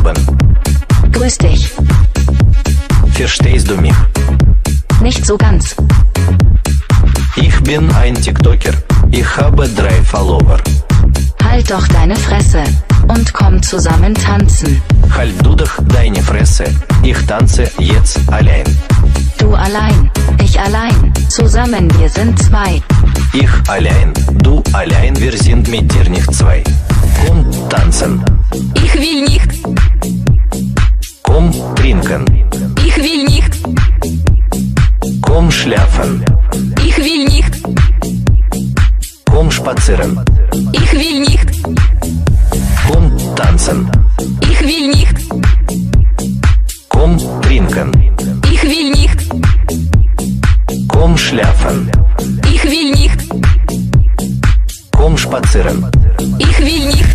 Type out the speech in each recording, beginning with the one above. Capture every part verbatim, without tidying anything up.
Abend. Grüß dich. Verstehst du mich? Nicht so ganz. Ich bin ein TikToker. Ich habe drei Follower. Halt doch deine Fresse und komm zusammen tanzen. Halt du doch deine Fresse. Ich tanze jetzt allein. Du allein, ich allein, zusammen wir sind zwei. Ich allein, du allein, wir sind mit dir nicht zwei. Komm tanzen. Ich will nicht. Komm trinken. Ich will nicht. Komm schlafen. Ich will nicht. Komm spazieren. Ich will nicht. Komm tanzen. Ich will nicht. Komm trinken. Ich will nicht. Komm schlafen. Ich will nicht. Komm spazieren. Ich will nicht.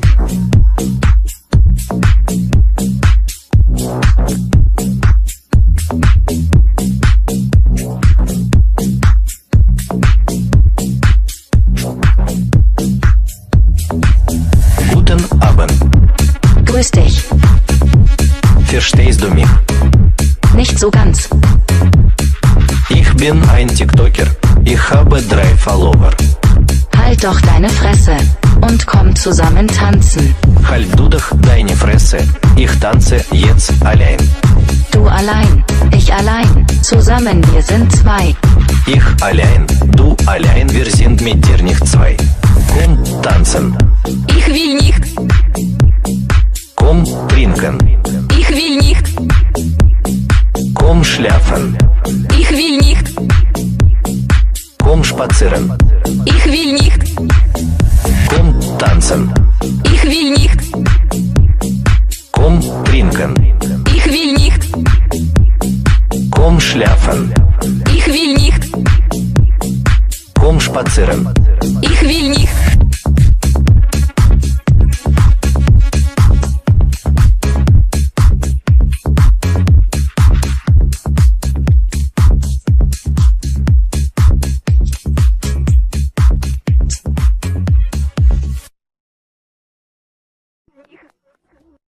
Guten Abend. Grüß dich. Verstehst du mich? Nicht so ganz. Ich bin ein TikToker. Ich habe drei Follower. Halt doch deine Fresse und komm zusammen tanzen. Halt du doch deine Fresse. Ich tanze jetzt allein. Du allein, ich allein, zusammen wir sind zwei. Ich allein, du allein, wir sind mit dir nicht zwei. Komm tanzen. Ich will nicht. Komm trinken. Ich will nicht. Komm schlafen. Ich will nicht. Komm spazieren. Ich will nicht. Komm tanzen. Ich will nicht. Komm trinken. Ich will nicht. Komm schlafen. Ich will nicht. Komm spazieren.